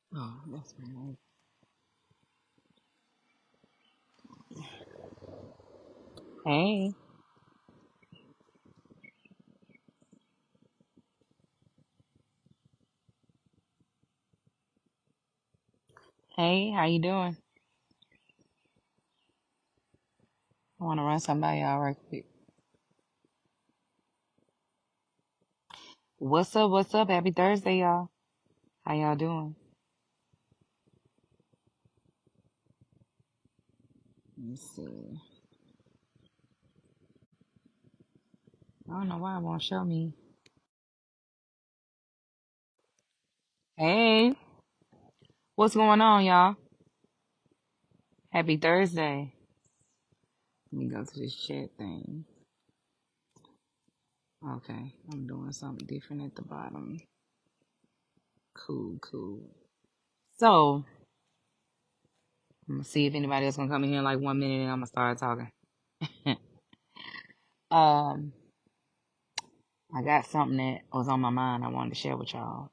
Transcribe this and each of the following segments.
Oh, that's right. Hey, hey, how you doing? I want to run something by y'all right quick. What's up? What's up? Happy Thursday, y'all. How y'all doing? Let me see. I don't know why it won't show me. Hey, what's going on, y'all? Happy Thursday. Let me go to this chat thing. Okay, I'm doing something different at the bottom. Cool, cool. So, I'm gonna see if anybody else gonna come in here in like 1 minute and I'm gonna start talking. um, I got something that was on my mind I wanted to share with y'all.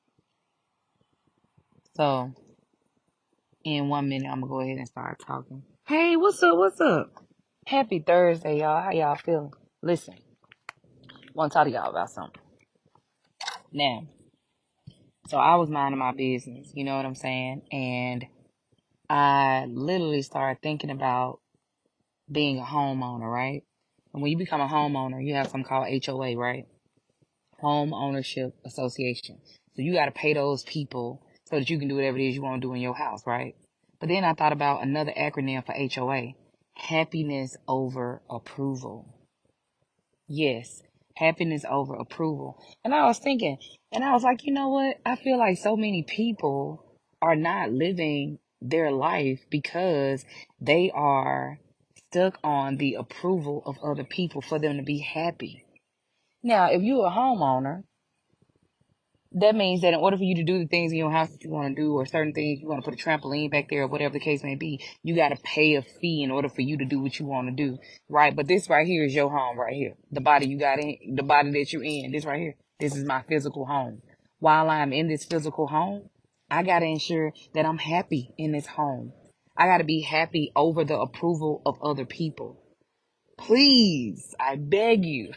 So, in 1 minute, I'm gonna go ahead and start talking. Hey, what's up? What's up? Happy Thursday, y'all. How y'all feeling? Listen, want to talk to y'all about something. Now, so I was minding my business, you know what I'm saying? And I literally started thinking about being a homeowner, right? And when you become a homeowner, you have something called HOA, right? Home Ownership Association. So you got to pay those people so that you can do whatever it is you want to do in your house, right? But then I thought about another acronym for HOA, happiness over approval. Yes, happiness over approval. And I was thinking, and I was like, you know what? I feel like so many people are not living their life because they are stuck on the approval of other people for them to be happy. Now, if you're a homeowner, that means that in order for you to do the things in your house that you want to do, or certain things you want to put a trampoline back there, or whatever the case may be, you got to pay a fee in order for you to do what you want to do, right? But this right here is your home, right here. The body you got in, the body that you're in, this right here. This is my physical home. While I'm in this physical home, I got to ensure that I'm happy in this home. I got to be happy over the approval of other people. Please, I beg you.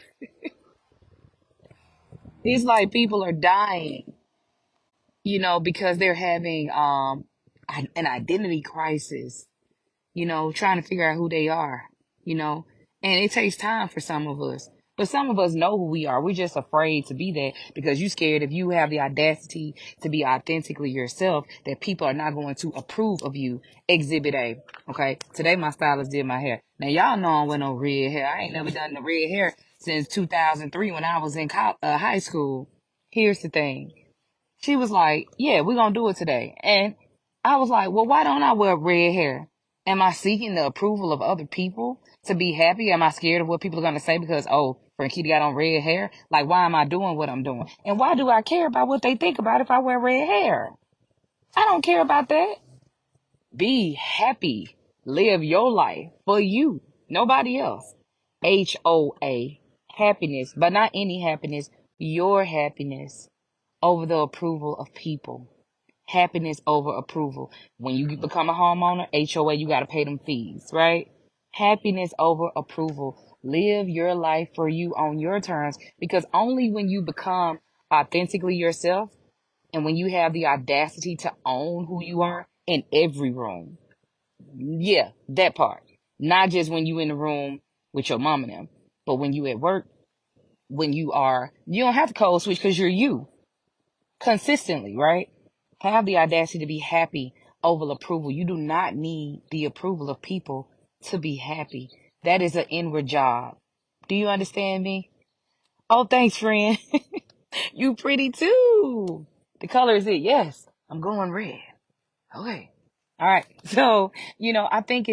It's like people are dying, because they're having an identity crisis, trying to figure out who they are, you know. And it takes time for some of us. But some of us know who we are. We're just afraid to be that because you're scared if you have the audacity to be authentically yourself, that people are not going to approve of you. Exhibit A. Okay. Today my stylist did my hair. Now y'all know I went on red hair. I ain't never done the red hair since 2003 when I was in high school. Here's the thing. She was like, yeah, we're going to do it today. And I was like, well, why don't I wear red hair? Am I seeking the approval of other people to be happy? Am I scared of what people are going to say because, oh, Frankita got on red hair? Like, why am I doing what I'm doing? And why do I care about what they think about if I wear red hair? I don't care about that. Be happy. Live your life for you, nobody else. HOA, happiness, but not any happiness, your happiness over the approval of people. Happiness over approval. When you become a homeowner, HOA, you got to pay them fees, right? Happiness over approval. Live your life for you on your terms because only when you become authentically yourself and when you have the audacity to own who you are in every room. Yeah, that part. Not just when you in the room with your mom and them, but when you at work, when you don't have to code switch because you're you consistently, right? Have the audacity to be happy over approval. You do not need the approval of people to be happy. That is an inward job. Do you understand me? Oh, thanks, friend. You pretty too. The color is it. Yes, I'm going red. Okay. All right. So, I think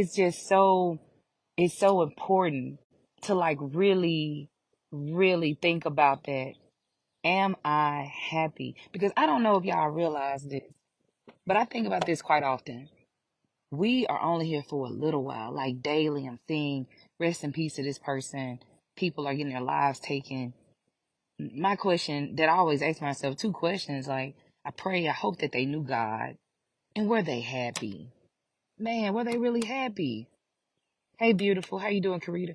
it's so important to like really, really think about that. Am I happy? Because I don't know if y'all realize this, but I think about this quite often. We are only here for a little while. Like daily, I'm seeing rest in peace to this person. People are getting their lives taken. My question that I always ask myself, two questions like, I hope that they knew God. And were they happy? Man, were they really happy? Hey, beautiful. How you doing, Karita?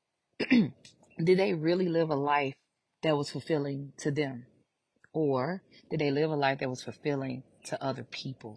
Did they really live a life that was fulfilling to them? Or did they live a life that was fulfilling to other people?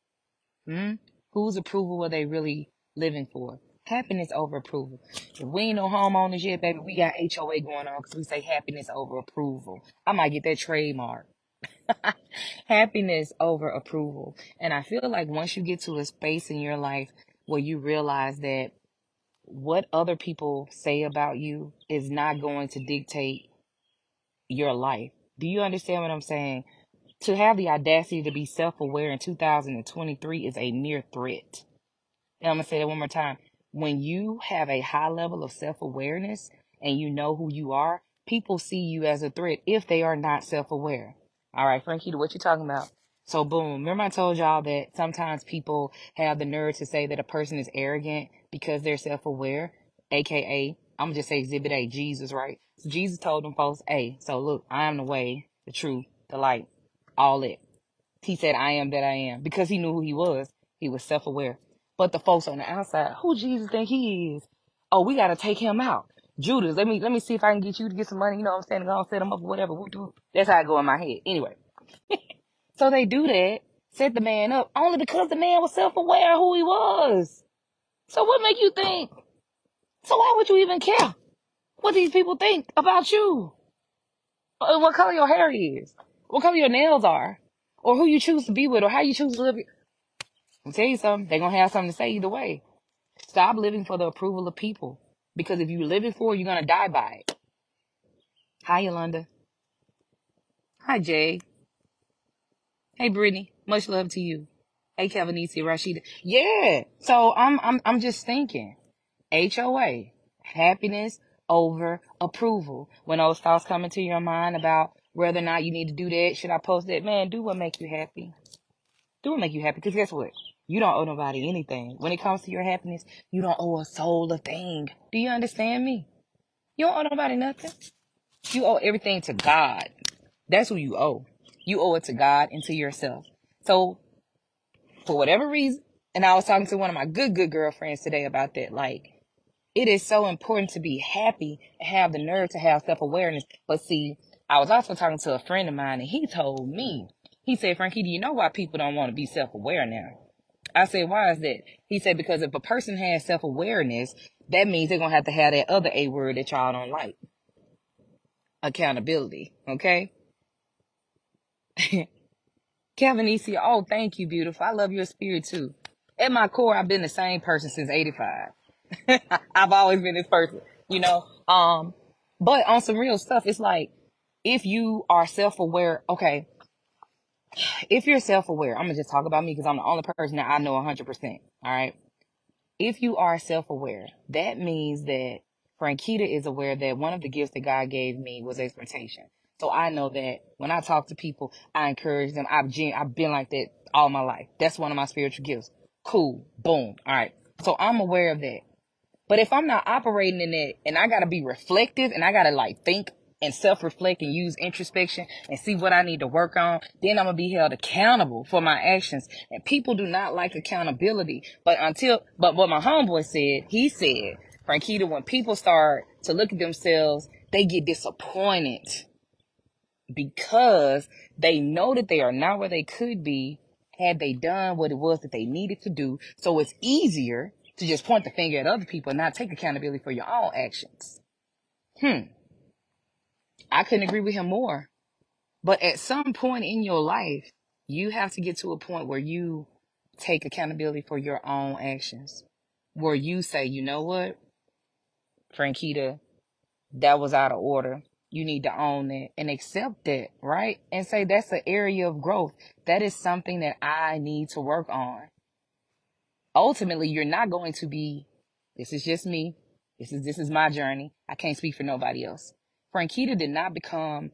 Whose approval were they really living for? Happiness over approval. If we ain't no homeowners yet, baby, we got HOA going on because we say happiness over approval. I might get that trademark. Happiness over approval. And I feel like once you get to a space in your life where you realize that what other people say about you is not going to dictate your life. Do you understand what I'm saying? To have the audacity to be self-aware in 2023 is a near threat. And I'm going to say that one more time. When you have a high level of self-awareness and you know who you are, people see you as a threat if they are not self-aware. All right, Frankie, what you talking about? So boom, remember I told y'all that sometimes people have the nerve to say that a person is arrogant because they're self-aware, aka, I'm gonna just say exhibit A, Jesus, right? So Jesus told them folks, hey, so look, I am the way, the truth, the light, all it. He said, I am that I am, because he knew who he was. He was self-aware. But the folks on the outside, who Jesus think he is? Oh, we got to take him out. Judas, let me see if I can get you to get some money. You know what I'm saying? I'll set him up or whatever. We'll do. That's how I go in my head. Anyway, so they do that, set the man up, only because the man was self-aware of who he was. So what make you think? So why would you even care what these people think about you? What color your hair is? What color your nails are? Or who you choose to be with, or how you choose to live. I'll tell you something, they're going to have something to say either way. Stop living for the approval of people. Because if you're living for it, you're going to die by it. Hi, Yolanda. Hi, Jay. Hey, Brittany. Much love to you. Hey, Kevinisi, Rashida. Yeah. So I'm just thinking. HOA. Happiness over approval. When those thoughts come into your mind about whether or not you need to do that, should I post that? Man, do what makes you happy. Do what make you happy. Because guess what? You don't owe nobody anything. When it comes to your happiness, you don't owe a soul a thing. Do you understand me? You don't owe nobody nothing. You owe everything to God. That's who you owe. You owe it to God and to yourself. So, for whatever reason, and I was talking to one of my good girlfriends today about that. Like, it is so important to be happy and have the nerve to have self-awareness. But see, I was also talking to a friend of mine, and he told me, he said, Frankie, do you know why people don't want to be self-aware now? I said, why is that? He said, because if a person has self-awareness, that means they're going to have that other A word that y'all don't like. Accountability. Okay? Kevin Easy, oh, thank you, beautiful. I love your spirit too. At my core, I've been the same person since 85. I've always been this person, you know? But on some real stuff, it's like, if you are self-aware, okay, if you're self-aware, I'm going to just talk about me because I'm the only person that I know 100%. All right. If you are self-aware, that means that Frankita is aware that one of the gifts that God gave me was expectation. So I know that when I talk to people, I encourage them. I've been like that all my life. That's one of my spiritual gifts. Cool. Boom. All right. So I'm aware of that. But if I'm not operating in it and I got to be reflective and I got to like think and self-reflect and use introspection and see what I need to work on, then I'm going to be held accountable for my actions. And people do not like accountability. But what my homeboy said, he said, Frankita, when people start to look at themselves, they get disappointed because they know that they are not where they could be had they done what it was that they needed to do. So it's easier to just point the finger at other people and not take accountability for your own actions. I couldn't agree with him more. But at some point in your life, you have to get to a point where you take accountability for your own actions. Where you say, you know what, Frankita, that was out of order. You need to own that and accept that, right? And say that's an area of growth. That is something that I need to work on. Ultimately, you're not going to be, this is just me. This is my journey. I can't speak for nobody else. Frankita did not become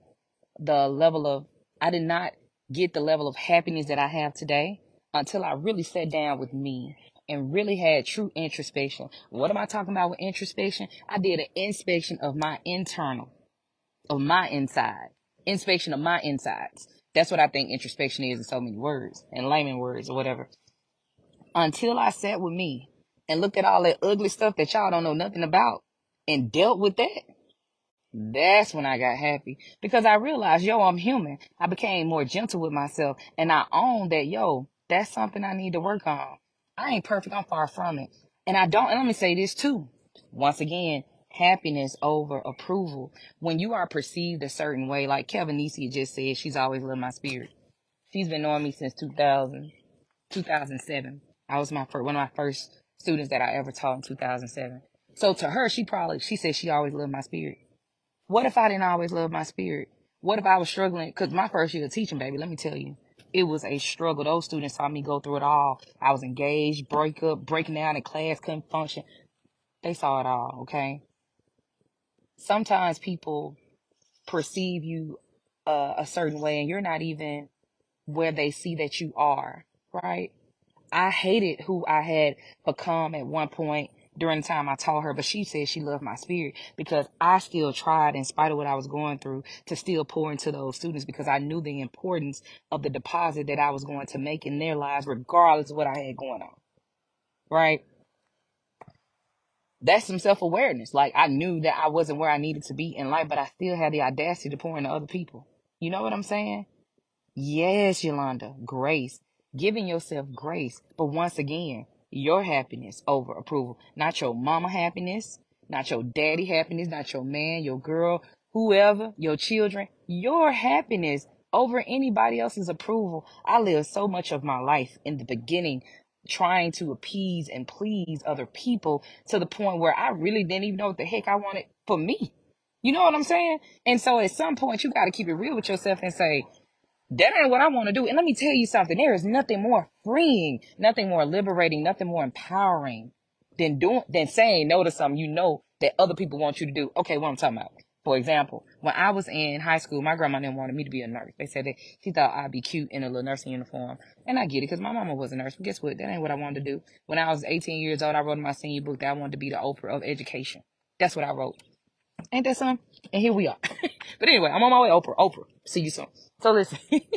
I did not get the level of happiness that I have today until I really sat down with me and really had true introspection. What am I talking about with introspection? I did an inspection of my inside, inspection of my insides. That's what I think introspection is in so many words, in layman words or whatever. Until I sat with me and looked at all that ugly stuff that y'all don't know nothing about and dealt with that, that's when I got happy, because I realized, yo, I'm human. I became more gentle with myself, and I own that, yo, that's something I need to work on. I ain't perfect. I'm far from it. And and let me say this too. Once again, happiness over approval. When you are perceived a certain way, like Kevin Nisi just said, she's always loved my spirit. She's been knowing me since 2007. I was one of my first students that I ever taught in 2007. So to her, she said she always loved my spirit. What if I didn't always love my spirit? What if I was struggling? Because my first year of teaching, baby, let me tell you, it was a struggle. Those students saw me go through it all. I was engaged, breaking down in class, couldn't function. They saw it all, okay? Sometimes people perceive you a certain way, and you're not even where they see that you are, right? I hated who I had become at one point during the time I taught her, but she said she loved my spirit because I still tried, in spite of what I was going through, to still pour into those students, because I knew the importance of the deposit that I was going to make in their lives, regardless of what I had going on, right? That's some self-awareness. Like, I knew that I wasn't where I needed to be in life, but I still had the audacity to pour into other people. You know what I'm saying? Yes, Yolanda, grace. Giving yourself grace. But once again, your happiness over approval. Not your mama happiness, not your daddy happiness, not your man, your girl, whoever, your children. Your happiness over anybody else's approval. I lived so much of my life in the beginning trying to appease and please other people, to the point where I really didn't even know what the heck I wanted for me. You know what I'm saying? And so at some point, you got to keep it real with yourself and say, that ain't what I want to do. And let me tell you something. There is nothing more freeing, nothing more liberating, nothing more empowering than saying no to something you know that other people want you to do. Okay, what I'm talking about. For example, when I was in high school, my grandma didn't want me to be a nurse. They said that she thought I'd be cute in a little nursing uniform. And I get it, because my mama was a nurse. But guess what? That ain't what I wanted to do. When I was 18 years old, I wrote in my senior book that I wanted to be the Oprah of education. That's what I wrote. Ain't that something? And here we are. But anyway, I'm on my way. Oprah. See you soon. So listen.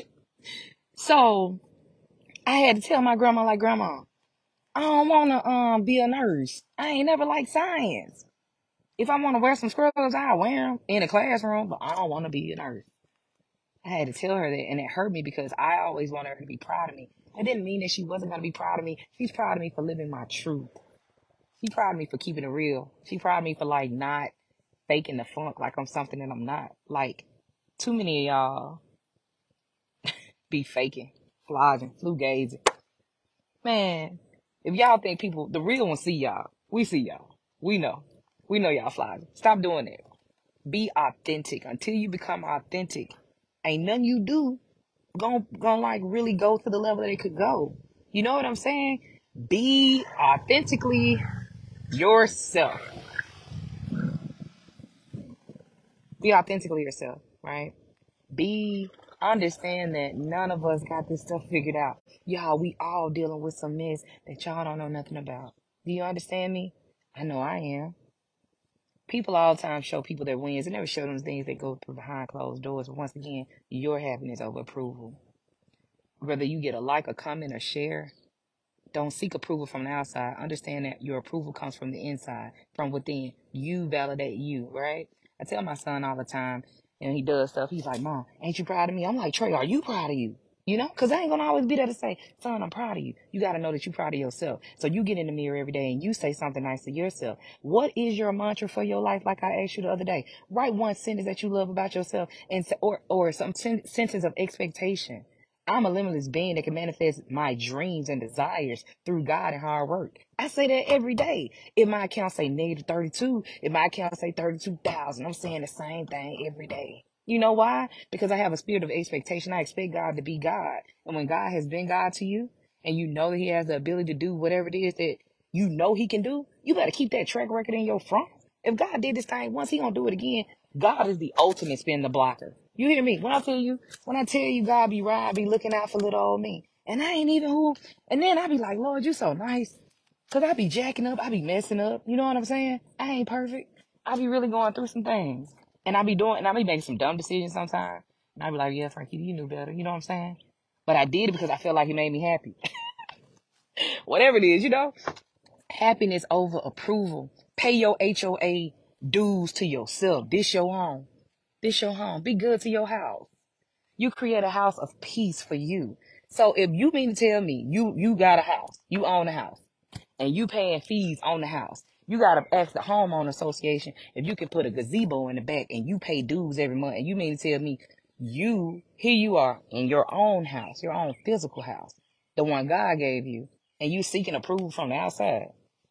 So I had to tell my grandma, like, Grandma, I don't want to be a nurse. I ain't never liked science. If I want to wear some scrubs, I'll wear them in the classroom, but I don't want to be a nurse. I had to tell her that, and it hurt me because I always wanted her to be proud of me. It didn't mean that she wasn't going to be proud of me. She's proud of me for living my truth. She proud of me for keeping it real. She proud of me for, like, not faking the funk like I'm something that I'm not. Like, too many of y'all be faking, flogging, flugazing. Man, if y'all think people, the real ones see y'all, we see y'all. We know. We know y'all flogging. Stop doing that. Be authentic. Until you become authentic, ain't nothing you do gonna like really go to the level that it could go. You know what I'm saying? Be authentically yourself. Be authentically yourself, right? Understand that none of us got this stuff figured out. Y'all, we all dealing with some mess that y'all don't know nothing about. Do you understand me? I know I am. People all the time show people their wins. They never show them things that go through behind closed doors. But once again, your happiness over approval. Whether you get a like, a comment, or share, don't seek approval from the outside. Understand that your approval comes from the inside, from within. You validate you, right? I tell my son all the time, and he does stuff. He's like, Mom, ain't you proud of me? I'm like, Trey, are you proud of you? You know, because I ain't going to always be there to say, son, I'm proud of you. You got to know that you're proud of yourself. So you get in the mirror every day and you say something nice to yourself. What is your mantra for your life? Like I asked you the other day, write one sentence that you love about yourself, and or some sentence of expectation. I'm a limitless being that can manifest my dreams and desires through God and hard work. I say that every day. If my account say negative 32, if my account say 32,000, I'm saying the same thing every day. You know why? Because I have a spirit of expectation. I expect God to be God. And when God has been God to you, and you know that he has the ability to do whatever it is that you know he can do, you better keep that track record in your front. If God did this thing once, he gonna do it again. God is the ultimate spin the blocker. You hear me? When I tell you God be right, be looking out for little old me. And I ain't even who. And then I be like, Lord, you so nice. Cause I be jacking up. I be messing up. You know what I'm saying? I ain't perfect. I be really going through some things. And I be making some dumb decisions sometimes. And I'd be like, yeah, Frankie, you knew better. You know what I'm saying? But I did it because I felt like it made me happy. Whatever it is, you know? Happiness over approval. Pay your HOA dues to yourself. This your home. This your home. Be good to your house. You create a house of peace for you. So if you mean to tell me you got a house, you own a house, and you paying fees on the house, you gotta ask the homeowner association if you can put a gazebo in the back and you pay dues every month. And you mean to tell me here you are in your own house, your own physical house, the one God gave you, and you seeking approval from the outside.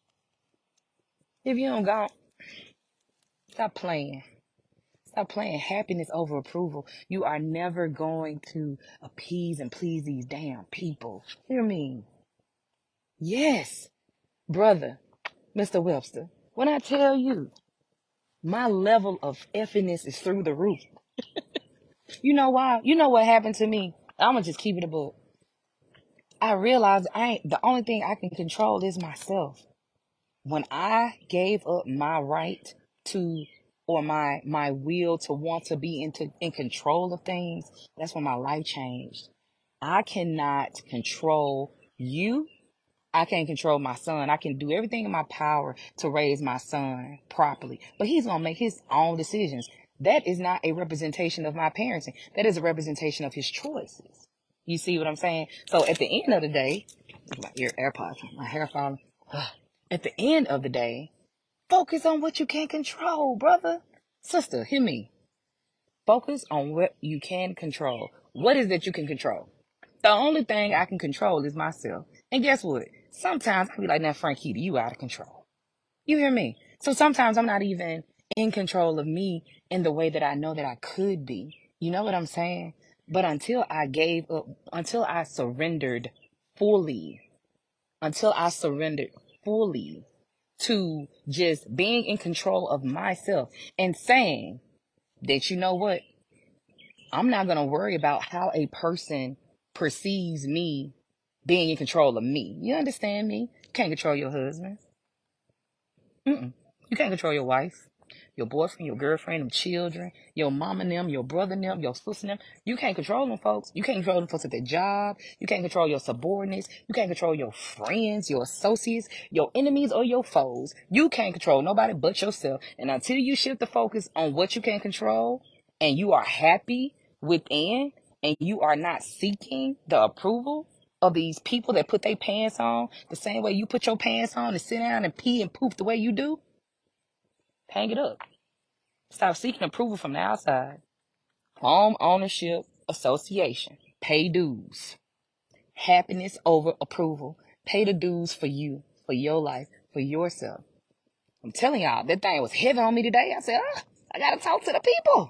If you don't go, stop playing. Stop playing happiness over approval. You are never going to appease and please these damn people. Hear me? Yes, brother, Mr. Webster. When I tell you my level of effiness is through the roof. You know why? You know what happened to me? I'm gonna just keep it a book. I realized the only thing I can control is myself. When I gave up my right to or my will to want to be in control of things, that's when my life changed. I cannot control you. I can't control my son. I can do everything in my power to raise my son properly, but he's going to make his own decisions. That is not a representation of my parenting. That is a representation of his choices. You see what I'm saying? So at the end of the day, my AirPods, my hair falling. At the end of the day, focus on what you can control, brother. Sister, hear me. Focus on what you can control. What is that you can control? The only thing I can control is myself. And guess what? Sometimes I'll be like, now, Frankita, you out of control. You hear me? So sometimes I'm not even in control of me in the way that I know that I could be. You know what I'm saying? But until I gave up, fully, until I surrendered fully to just being in control of myself and saying that, you know what? I'm not going to worry about how a person perceives me being in control of me. You understand me? You can't control your husband. Mm-mm. You can't control your wife, your boyfriend, your girlfriend, them children, your mom and them, your brother and them, your sister and them. You can't control them folks. You can't control them folks at their job. You can't control your subordinates. You can't control your friends, your associates, your enemies, or your foes. You can't control nobody but yourself. And until you shift the focus on what you can control and you are happy within and you are not seeking the approval of these people that put their pants on the same way you put your pants on and sit down and pee and poop the way you do, hang it up. Stop seeking approval from the outside. Home Ownership Association. Pay dues. Happiness over approval. Pay the dues for you, for your life, for yourself. I'm telling y'all, that thing was heavy on me today. I said, I gotta talk to the people.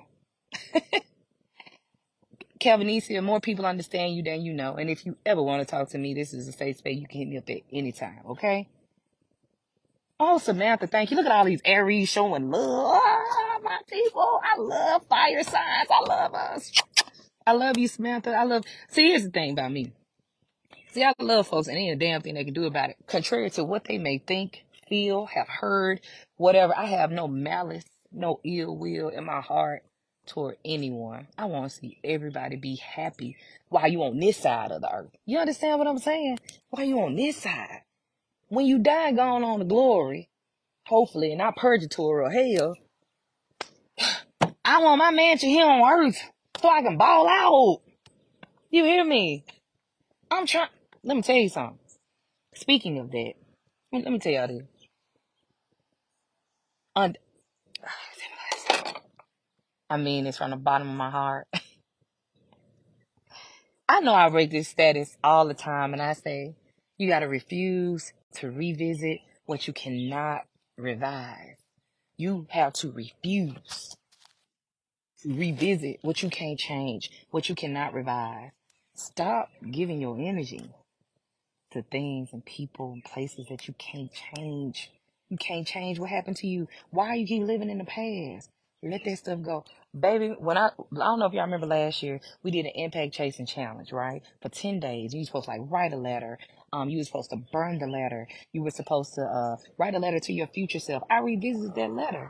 Calvinesia, more people understand you than you know. And if you ever want to talk to me, this is a safe space. You can hit me up at any time, okay? Oh, Samantha, thank you. Look at all these Aries showing love. Ah, my people. I love fire signs. I love us. I love you, Samantha. See, here's the thing about me. See, I love folks and ain't a damn thing they can do about it. Contrary to what they may think, feel, have heard, whatever, I have no malice, no ill will in my heart toward anyone. I want to see everybody be happy while you on this side of the earth. You understand what I'm saying? While you on this side. When you die, going on to glory, hopefully, and not purgatory or hell, I want my mansion here on earth so I can ball out. You hear me? I'm trying. Let me tell you something. Speaking of that, let me tell y'all this. Un- I mean this from the bottom of my heart. I know I break this status all the time, and I say you got to refuse to revisit what you cannot revive. You have to refuse to revisit what you can't change, what you cannot revive. Stop giving your energy to things and people and places that you can't change. You can't change what happened to you. Why you keep living in the past? Let that stuff go. Baby, I don't know if y'all remember last year, we did an impact chasing challenge, right? For 10 days. You were supposed to like write a letter. You were supposed to burn the letter. You were supposed to write a letter to your future self. I revisited that letter.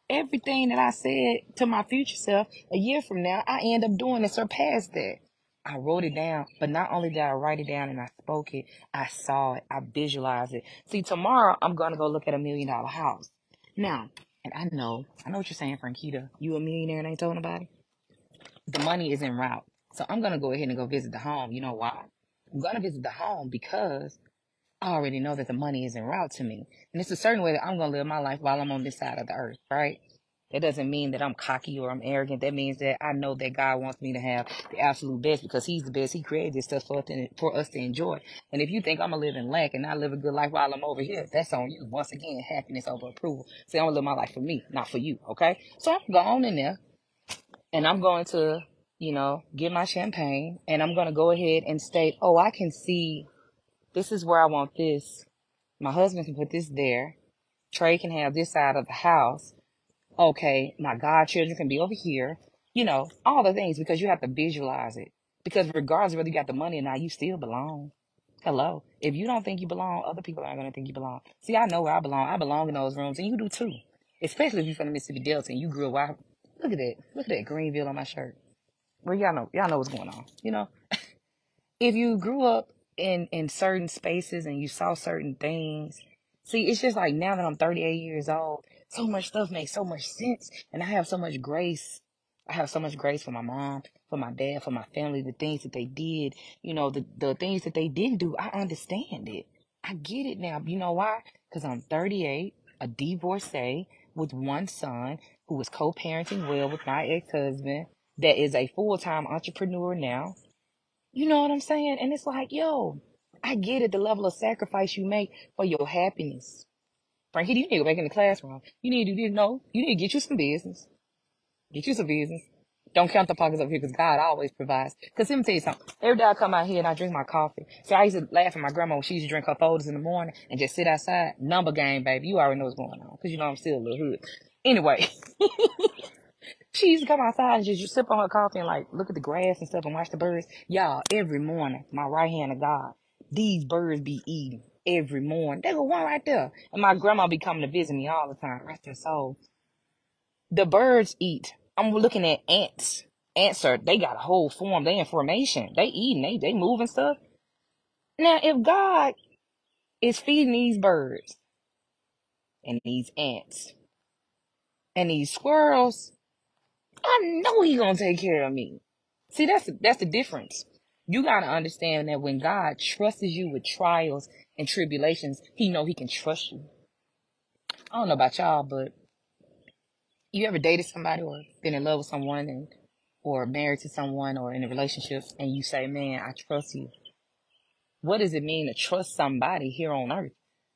everything that I said to my future self a year from now, I end up doing and surpass that. I wrote it down, but not only did I write it down and I spoke it, I saw it, I visualized it. See, tomorrow I'm gonna go look at $1 million house. Now, and I know what you're saying, Frankita. You a millionaire and ain't told nobody? The money is en route. So I'm gonna go ahead and go visit the home. You know why? I'm gonna visit the home because I already know that the money is en route to me. And it's a certain way that I'm going to live my life while I'm on this side of the earth, right? That doesn't mean that I'm cocky or I'm arrogant. That means that I know that God wants me to have the absolute best because He's the best. He created this stuff for us to enjoy. And if you think I'm going to live in lack and not live a good life while I'm over here, that's on you. Once again, happiness over approval. See, I'm going to live my life for me, not for you, okay? So I'm going in there and I'm going to, get my champagne and I'm going to go ahead and state, oh, I can see this is where I want this. My husband can put this there. Trey can have this side of the house. Okay, my godchildren can be over here. All the things because you have to visualize it. Because regardless of whether you got the money or not, you still belong. Hello. If you don't think you belong, other people aren't going to think you belong. See, I know where I belong. I belong in those rooms, and you do too. Especially if you're from the Mississippi Delta and you grew up. Look at that. Look at that Greenville on my shirt. Well, y'all know what's going on. If you grew up in certain spaces and you saw certain things, see, it's just like now that I'm 38 years old, so much stuff makes so much sense, and I have so much grace. I have so much grace for my mom, for my dad, for my family, the things that they did, the things that they didn't do. I understand it. I get it now. You know why? Because I'm 38, a divorcee with one son who is co-parenting well with my ex-husband that is a full-time entrepreneur now. You know what I'm saying? And it's like, yo, I get it, the level of sacrifice you make for your happiness. Frankie, you need to go back in the classroom. You need to do this. No, you need to get you some business. Get you some business. Don't count the pockets up here because God always provides. Because let me tell you something. Every day I come out here and I drink my coffee. So I used to laugh at my grandma when she used to drink her folders in the morning and just sit outside. Number game, baby. You already know what's going on. Because I'm still a little hood. Anyway. She used to come outside and just sip on her coffee and like look at the grass and stuff and watch the birds. Y'all, every morning, my right hand of God, these birds be eating every morning. They go one right there. And my grandma be coming to visit me all the time. Rest her soul. The birds eat. I'm looking at ants. Ants they got a whole form. They in formation. They eating. They moving stuff. Now, if God is feeding these birds and these ants and these squirrels, I know He gonna take care of me. See, that's the difference. You gotta understand that when God trusts you with trials and tribulations, He know He can trust you. I don't know about y'all, but you ever dated somebody or been in love with someone or married to someone or in a relationship and you say, man, I trust you. What does it mean to trust somebody here on earth?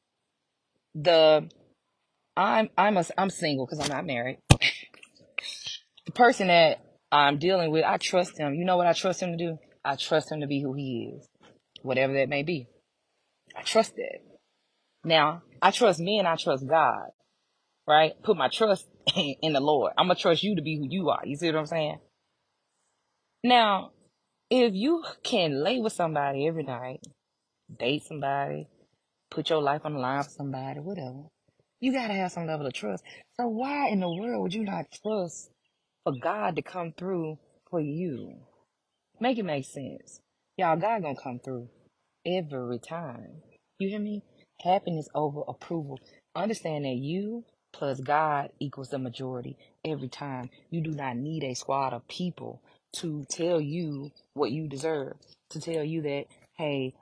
I'm single because I'm not married. The person that I'm dealing with, I trust him. You know what I trust him to do? I trust him to be who he is, whatever that may be. I trust that. Now, I trust me and I trust God, right? Put my trust in the Lord. I'm going to trust you to be who you are. You see what I'm saying? Now, if you can lay with somebody every night, date somebody, put your life on the line for somebody, whatever, you got to have some level of trust. So why in the world would you not trust for God to come through for you? Make it make sense. Y'all, God gonna come through every time. You hear me? Happiness over approval. Understand that you plus God equals the majority every time. You do not need a squad of people to tell you what you deserve. To tell you that, hey,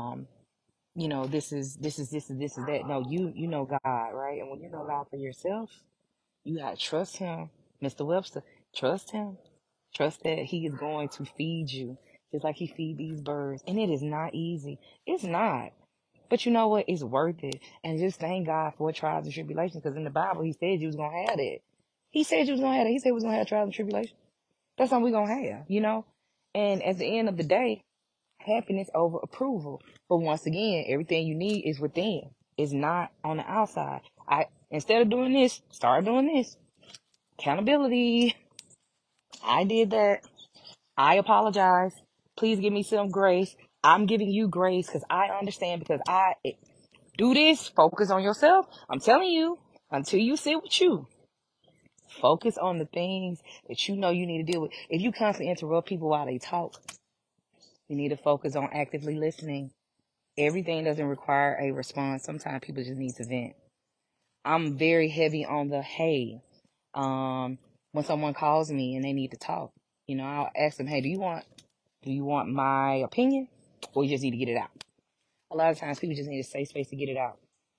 this is that. No, you know God, right? And when you know God for yourself, you gotta trust Him. Mr. Webster, trust Him. Trust that He is going to feed you just like He feed these birds. And it is not easy. It's not. But you know what? It's worth it. And just thank God for trials and tribulations because in the Bible, He said you was going to have that. He said you was going to have that. He said we was going to have trials and tribulations. That's something we're going to have. And at the end of the day, happiness over approval. But once again, everything you need is within. It's not on the outside. Instead of doing this, start doing this. Accountability. I did that. I apologize. Please give me some grace. I'm giving you grace because I understand because I do this. Focus on yourself. I'm telling you, until you sit with you, Focus on the things that you know you need to deal with. If you constantly interrupt people while they talk, you need to focus on actively listening. Everything doesn't require a response. Sometimes people just need to vent. I'm very heavy on the hey. When someone calls me and they need to talk, I'll ask them, hey, do you want my opinion, or you just need to get it out? A lot of times people just need a safe space to get it out.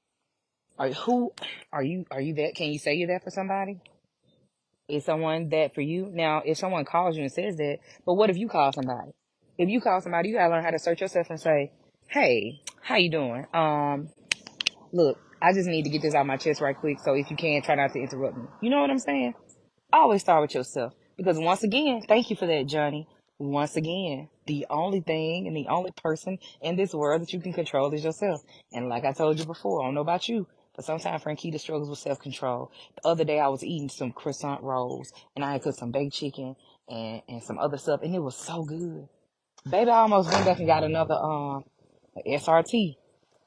Are you that? Can you say you're that for somebody? Is someone that for you? Now, if someone calls you and says that, but what if you call somebody? If you call somebody, you gotta learn how to search yourself and say, hey, how you doing? Look, I just need to get this out my chest right quick. So if you can, try not to interrupt me. You know what I'm saying? Always start with yourself. Because once again, thank you for that, Johnny. Once again, the only thing and the only person in this world that you can control is yourself. And like I told you before, I don't know about you, but sometimes Frankita struggles with self-control. The other day I was eating some croissant rolls and I had cooked some baked chicken and some other stuff, and it was so good. Baby, I almost went back and got another SRT.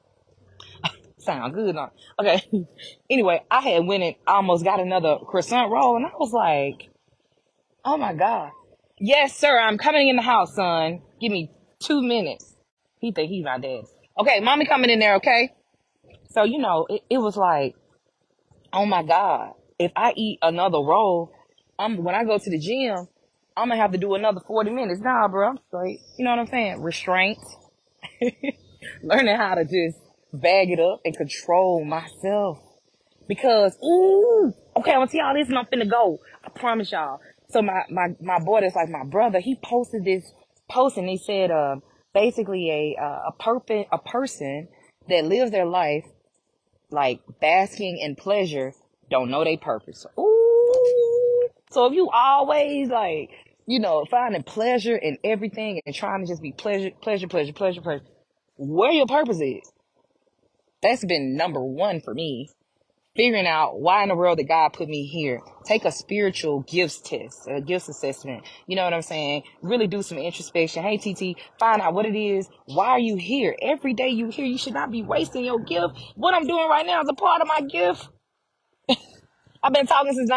Sound good, huh? Okay. Anyway, I had went and almost got another croissant roll, and I was like, oh my God. Yes, sir. I'm coming in the house, son. Give me 2 minutes. He think he's my dad. Okay, mommy coming in there, okay? So, it was like, oh my God. If I eat another roll, when I go to the gym, I'm gonna have to do another 40 minutes. Nah, bro, I'm straight. You know what I'm saying? Restraint. Learning how to just bag it up and control myself. Because, okay, I'm gonna tell y'all this and I'm finna go. I promise y'all. So my boy that's like my brother, he posted this post and he said, basically a person that lives their life like basking in pleasure don't know their purpose. Ooh. So if you always like, finding pleasure in everything and trying to just be pleasure, pleasure, pleasure, pleasure, pleasure, where your purpose is, that's been number one for me. Figuring out why in the world that God put me here. Take a spiritual gifts test, a gifts assessment. You know what I'm saying? Really do some introspection. Hey, TT, find out what it is. Why are you here? Every day you here, you should not be wasting your gift. What I'm doing right now is a part of my gift. I've been talking since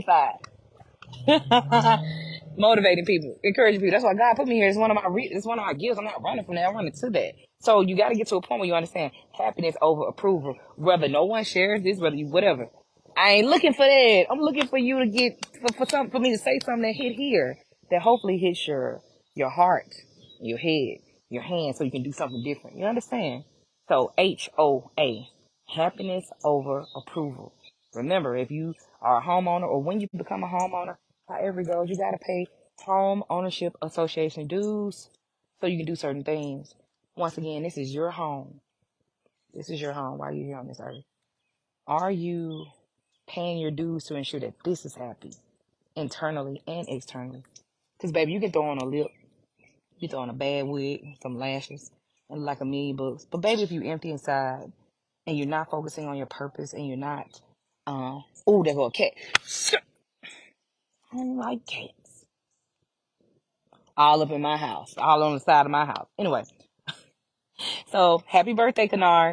1985. Motivating people, encouraging people. That's why God put me here. It's one of my gifts. I'm not running from that. I'm running to that. So you got to get to a point where you understand happiness over approval. Whether no one shares this, whether you whatever. I ain't looking for that. I'm looking for you to get for me to say something that hit here, that hopefully hits your heart, your head, your hand, so you can do something different. You understand? So HOA, happiness over approval. Remember, if you are a homeowner or when you become a homeowner, however it goes, you got to pay home ownership association dues so you can do certain things. Once again, this is your home. This is your home while you're here on this earth. Are you paying your dues to ensure that this is happy internally and externally? Because, baby, you can throw on a lip, you throw on a bad wig, some lashes, and like $1,000,000. But, baby, if you empty inside and you're not focusing on your purpose and you're not, there go a cat. I don't like cats. All up in my house, all on the side of my house. Anyway, so happy birthday, Kennard.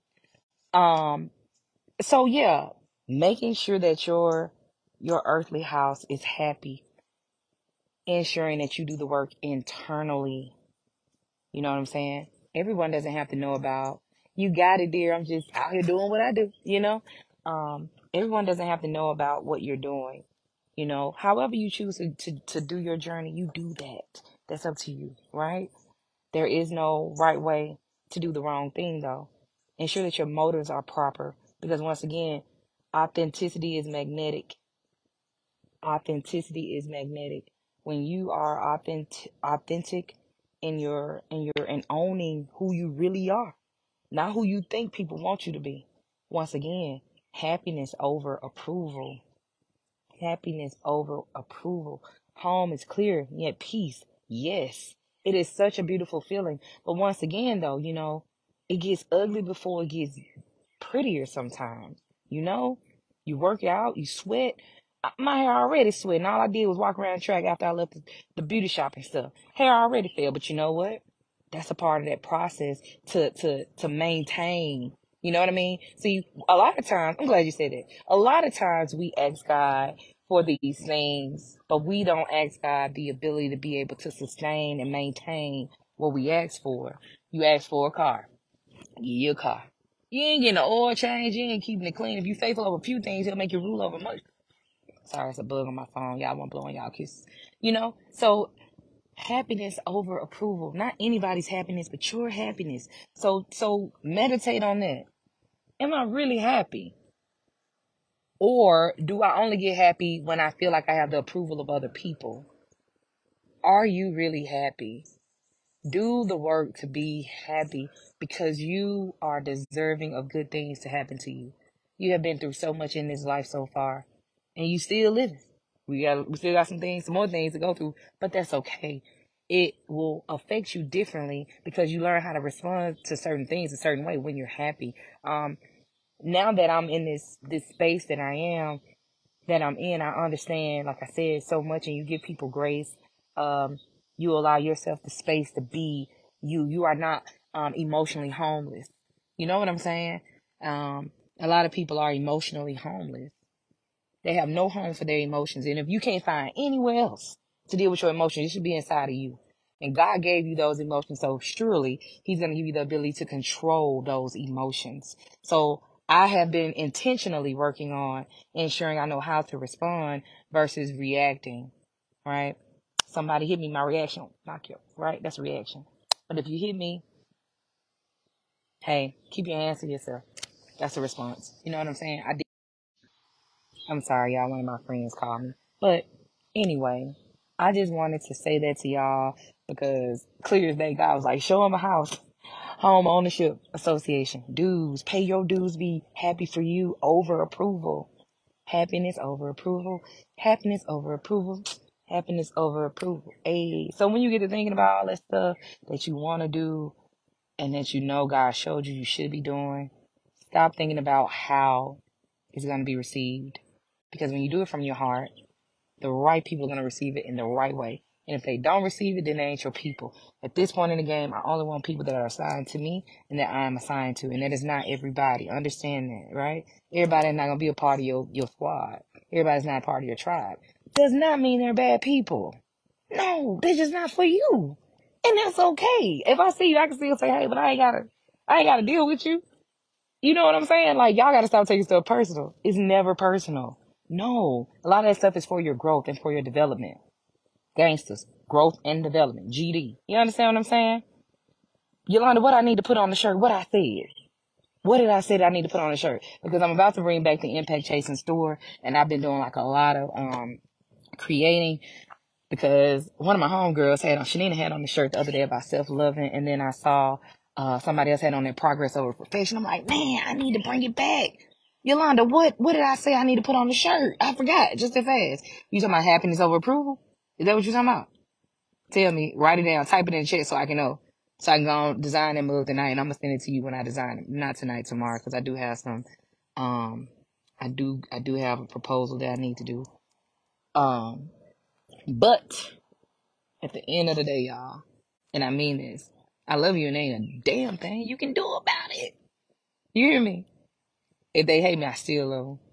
So yeah, making sure that your earthly house is happy, ensuring that you do the work internally. You know what I'm saying? Everyone doesn't have to know about you got it, dear. I'm just out here doing what I do, everyone doesn't have to know about what you're doing. However you choose to do your journey, you do that. That's up to you, right? There is no right way to do the wrong thing, though. Ensure that your motives are proper because, once again, authenticity is magnetic. Authenticity is magnetic. When you are authentic in owning who you really are, not who you think people want you to be. Once again, happiness over approval. Happiness over approval. Home is clear, yet peace. Yes, it is such a beautiful feeling. But once again, though, it gets ugly before it gets prettier sometimes. You work out, you sweat. My hair already sweating. All I did was walk around the track after I left the beauty shop and stuff. Hair already fell, but you know what? That's a part of that process to maintain. You know what I mean? See, a lot of times, I'm glad you said that. A lot of times we ask God for these things, but we don't ask God the ability to be able to sustain and maintain what we ask for. You ask for a car, give you a car. You ain't getting an oil change, you ain't keeping it clean. If you faithful over a few things, he'll make you rule over much. Sorry, it's a bug on my phone. Y'all won't blow on y'all kisses. You know? So happiness over approval. Not anybody's happiness, but your happiness. So meditate on that. Am I really happy? Or do I only get happy when I feel like I have the approval of other people? Are you really happy? Do the work to be happy because you are deserving of good things to happen to you. You have been through so much in this life so far, and you still living. We still got some more things to go through, but that's okay. It will affect you differently because you learn how to respond to certain things a certain way when you're happy. Now that I'm in this space that I'm in, I understand, like I said, so much, and you give people grace. You allow yourself the space to be you. You are not emotionally homeless. You know what I'm saying? A lot of people are emotionally homeless. They have no home for their emotions. And if you can't find anywhere else to deal with your emotions, it should be inside of you. And God gave you those emotions. So surely he's going to give you the ability to control those emotions. So I have been intentionally working on ensuring I know how to respond versus reacting, right? Somebody hit me, my reaction, knock you, right? That's a reaction. But if you hit me, hey, keep your hands to yourself. That's a response. You know what I'm saying? I'm sorry, y'all. One of my friends called me. But anyway, I just wanted to say that to y'all because clear as day, God was like, show them a house. Home Ownership Association. Dues. Pay your dues. Be happy for you over approval. Happiness over approval. Happiness over approval. Happiness over approval. Hey, so when you get to thinking about all that stuff that you want to do and that you know God showed you you should be doing, stop thinking about how it's going to be received. Because when you do it from your heart, the right people are going to receive it in the right way. And if they don't receive it, then they ain't your people. At this point in the game, I only want people that are assigned to me and that I am assigned to. And that is not everybody. Understand that, right? Everybody's not going to be a part of your squad. Everybody's not a part of your tribe. Does not mean they're bad people. No, they're just not for you. And that's okay. If I see you, I can still say, hey, but I ain't gotta deal with you. You know what I'm saying? Like, y'all gotta stop taking stuff personal. It's never personal. No. A lot of that stuff is for your growth and for your development. Gangsters. Growth and development. GD. You understand what I'm saying? Yolanda, what I need to put on the shirt? What I said. What did I say that I need to put on the shirt? Because I'm about to bring back the Impact Chasing store, and I've been doing like a lot of creating because one of my homegirls Shanina had on the shirt the other day about self-loving, and then I saw somebody else had on their progress over perfection. I'm like, man, I need to bring it back. Yolanda, what did I say I need to put on the shirt? I forgot, just that fast. You talking about happiness over approval? Is that what you're talking about? Tell me, write it down, type it in the chat so I can know. So I can go design that mug tonight, and I'm gonna send it to you when I design it. Not tonight, tomorrow, because I do have some, I do have a proposal that I need to do. But at the end of the day, y'all, and I mean this, I love you and ain't a damn thing you can do about it. You hear me? If they hate me, I still love them.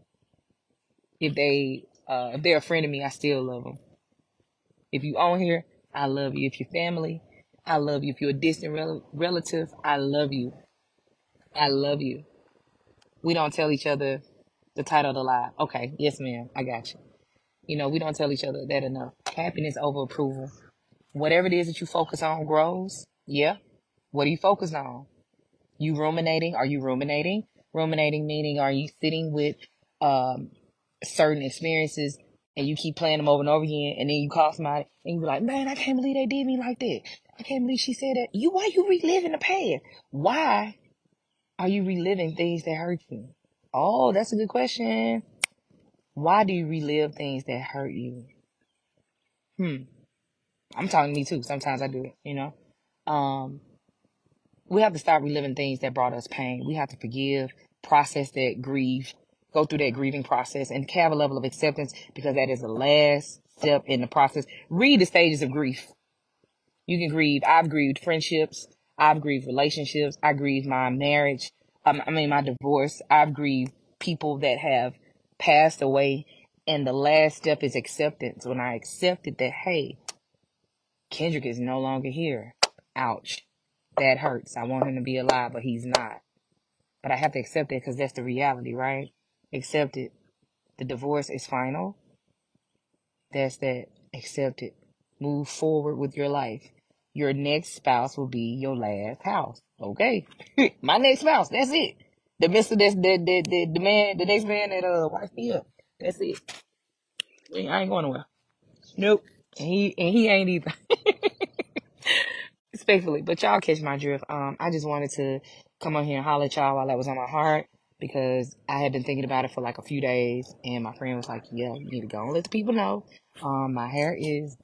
If they're a friend of me, I still love them. If you on here, I love you. If you're family, I love you. If you're a distant relative, I love you. I love you. We don't tell each other the title of the lie. Okay, yes, ma'am, I got you. You know, we don't tell each other that enough. Happiness over approval. Whatever it is that you focus on grows. Yeah. What are you focused on? You ruminating? Are you ruminating? Ruminating meaning are you sitting with certain experiences and you keep playing them over and over again, and then you call somebody and you be like, man, I can't believe they did me like that. I can't believe she said that. Why you reliving the past? Why are you reliving things that hurt you? Oh, that's a good question. Why do you relive things that hurt you? I'm talking to me too. Sometimes I do it, you know. We have to stop reliving things that brought us pain. We have to forgive, process that grief, go through that grieving process, and have a level of acceptance because that is the last step in the process. Read the stages of grief. You can grieve. I've grieved friendships. I've grieved relationships. I grieved my marriage. My divorce. I've grieved people that have passed away. And the last step is acceptance. When I accepted that, hey, Kendrick is no longer here. Ouch. That hurts. I want him to be alive, but he's not. But I have to accept it because that's the reality, right? Accept it. The divorce is final. That's that. Accept it. Move forward with your life. Your next spouse will be your last house. Okay? My next spouse. That's it. The mister that's the man, the next man that wiped me up. That's it. I ain't going nowhere. Nope. And he ain't either. Respectfully, but y'all catch my drift. I just wanted to come on here and holler at y'all while that was on my heart because I had been thinking about it for like a few days, and my friend was like, "Yeah, you need to go and let the people know." My hair is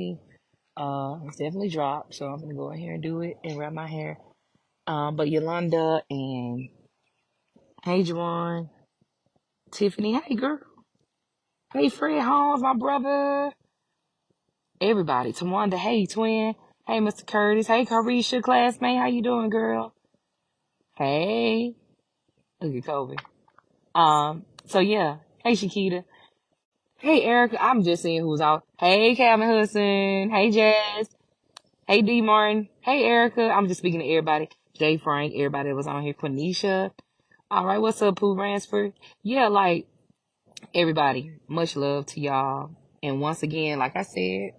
it's definitely dropped, so I'm gonna go in here and do it and wrap my hair. But Yolanda and hey, Juwan, Tiffany, hey girl, hey Fred Holmes, my brother, everybody, Tawanda, hey twin, hey Mr. Curtis, hey Carisha, classmate, how you doing, girl? Hey. Look at Kobe. So yeah. Hey Shakita. Hey Erica. I'm just seeing who's out. Hey Calvin Hudson. Hey Jazz. Hey D Martin. Hey Erica. I'm just speaking to everybody. Jay Frank, everybody that was on here. Quenisha. All right, what's up, Pooh Ransford? Yeah, like everybody. Much love to y'all. And once again, like I said,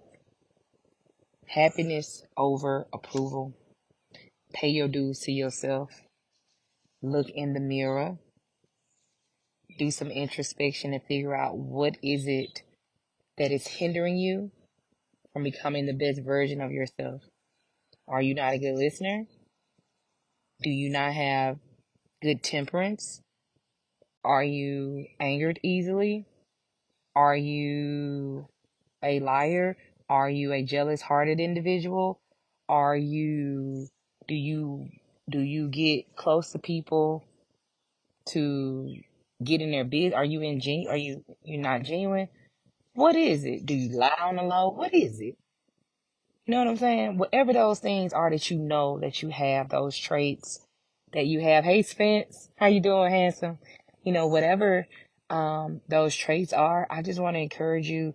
happiness over approval. Pay your dues to yourself. Look in the mirror. Do some introspection and figure out what is it that is hindering you from becoming the best version of yourself. Are you not a good listener? Do you not have good temperance? Are you angered easily? Are you a liar? Are you a jealous hearted individual? Are you do you do you get close to people to get in their business? Are you are you not genuine? What is it? Do you lie on the low? What is it? You know what I'm saying? Whatever those things are that you know that you have, those traits that you have. Hey Spence, how you doing, handsome? You know, whatever those traits are, I just want to encourage you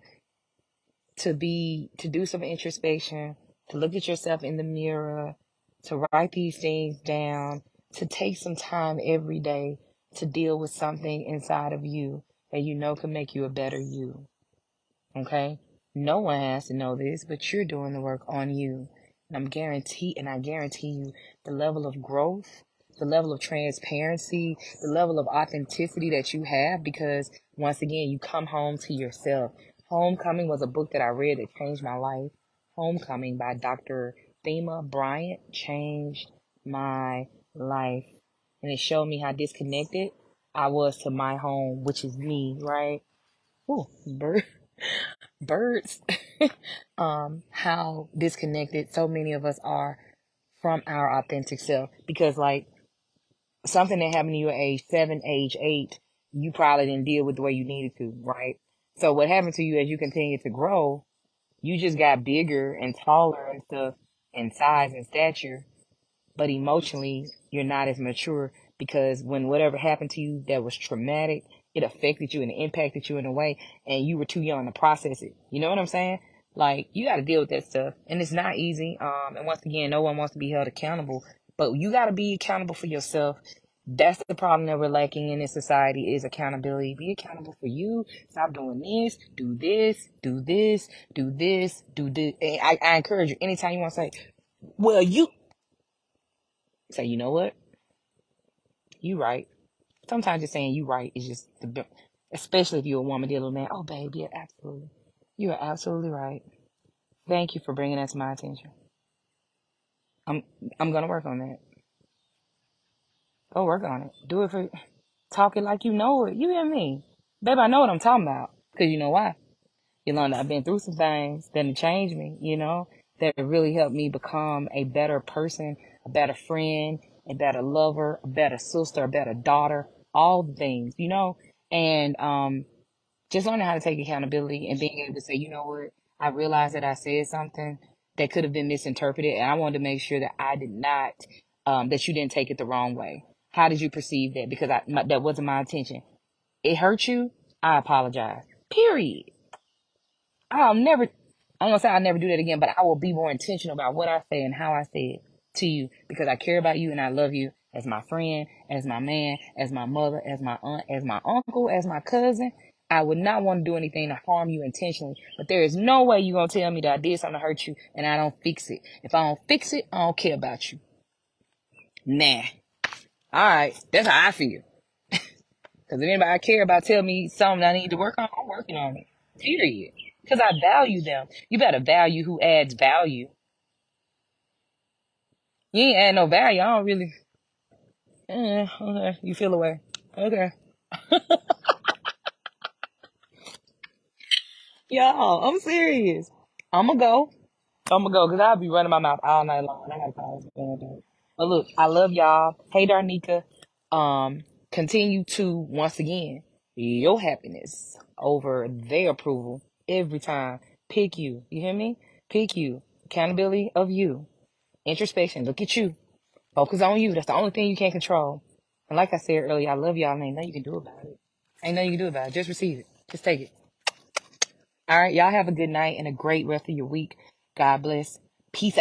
to do some introspection, to look at yourself in the mirror, to write these things down, to take some time every day to deal with something inside of you that you know can make you a better you. Okay? No one has to know this, but you're doing the work on you. And I guarantee you the level of growth, the level of transparency, the level of authenticity that you have because once again, you come home to yourself. Homecoming was a book that I read that changed my life. Homecoming by Dr. Thema Bryant changed my life. And it showed me how disconnected I was to my home, which is me, right? Ooh, birds, how disconnected so many of us are from our authentic self. Because like something that happened to you at age 7, age 8, you probably didn't deal with the way you needed to, right? So what happened to you as you continue to grow, you just got bigger and taller and stuff in size and stature, but emotionally you're not as mature because when whatever happened to you that was traumatic, it affected you and it impacted you in a way and you were too young to process it. You know what I'm saying? Like you got to deal with that stuff and it's not easy. And once again, no one wants to be held accountable, but you got to be accountable for yourself. That's the problem that we're lacking in this society is accountability. Be accountable for you. Stop doing this. Do this. Do this. Do this. Do this. And I encourage you anytime you want to say, well, you say, you know what? You right. Sometimes just saying you right is just especially if you're a woman dealing with a man. Oh, baby, yeah, absolutely. You are absolutely right. Thank you for bringing that to my attention. I'm I'm gonna work on that. Go work on it. Do it for talk it like you know it. You hear me, baby? I know what I'm talking about. Cause you know why? Yolanda, I've been through some things that have changed me. You know that have really helped me become a better person, a better friend, a better lover, a better sister, a better daughter. All the things, you know. And just learning how to take accountability and being able to say, you know what, I realized that I said something that could have been misinterpreted, and I wanted to make sure that I did not, that you didn't take it the wrong way. How did you perceive that? Because that wasn't my intention. It hurt you. I apologize. Period. I'll never, I'm gonna say I'll never do that again, but I will be more intentional about what I say and how I say it to you because I care about you and I love you as my friend, as my man, as my mother, as my aunt, as my uncle, as my cousin. I would not want to do anything to harm you intentionally, but there is no way you're gonna tell me that I did something to hurt you and I don't fix it. If I don't fix it, I don't care about you. Nah. All right, that's how I feel. Because if anybody I care about tell me something I need to work on, I'm working on it. Period. Because I value them. You better value who adds value. You ain't add no value. I don't really. Okay. You feel away. Okay. Y'all, I'm serious. I'm gonna go. I'm gonna go because I'll be running my mouth all night long. I gotta call this man back. But look, I love y'all. Hey, Darnika. Continue to once again your happiness over their approval every time. Pick you. You hear me? Pick you. Accountability of you. Introspection. Look at you. Focus on you. That's the only thing you can't control. And like I said earlier, I love y'all and ain't nothing you can do about it. Ain't nothing you can do about it. Just receive it. Just take it. All right. Y'all have a good night and a great rest of your week. God bless. Peace out.